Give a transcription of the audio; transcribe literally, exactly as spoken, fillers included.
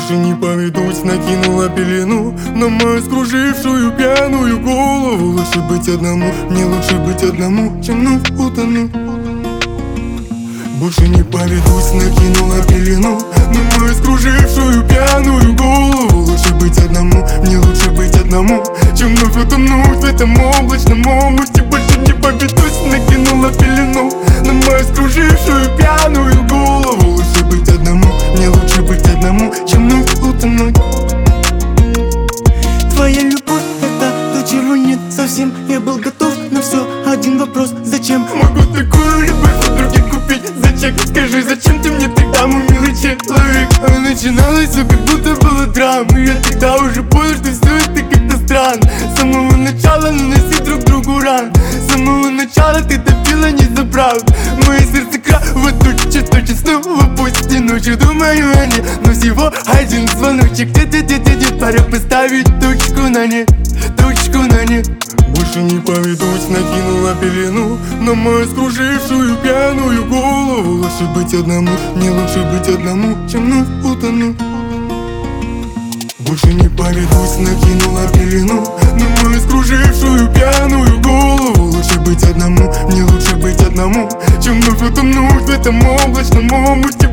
Больше не поведусь, накинула пелену на мою скружившую пьяную голову. Лучше быть одному, мне лучше быть одному, чем вновь утону. Больше не поведусь, накинула пелену на мою скружившую пьяную голову. Лучше быть одному, мне лучше быть одному, чем вновь утонуть в этом облачном омуте. Больше не поведусь, накинула пелену на мою скружившую пьяную голову. Лучше быть одному, мне лучше быть одному, чем вновь утонуть. Твоя любовь — это то, чего нет совсем. Я был готов на все, один вопрос: зачем? Могу такую любовь у других купить. Зачем? Скажи, зачем ты мне тогда, мой милый человек? А начиналось все как будто было драма. Я тогда уже понял, что все это как-то странно. С самого начала наноси друг другу ран. С самого начала ты топила не за правду. Мое сердце кровоточит, точит снова пусть и ночью думаю о ней. Но всего один звоночек, де-де-де-де-де. Пора поставить точку на ней, точку на ней. Больше не поведусь, накинула пелену на мою скружившую пьяную голову. Лучше быть одному, мне лучше быть одному, чем вновь утону. Больше не поведусь, накинула пелену на мою скружившую пьяную голову. Лучше быть одному, мне лучше быть одному, чем вновь утонуть в этом облачном омуте.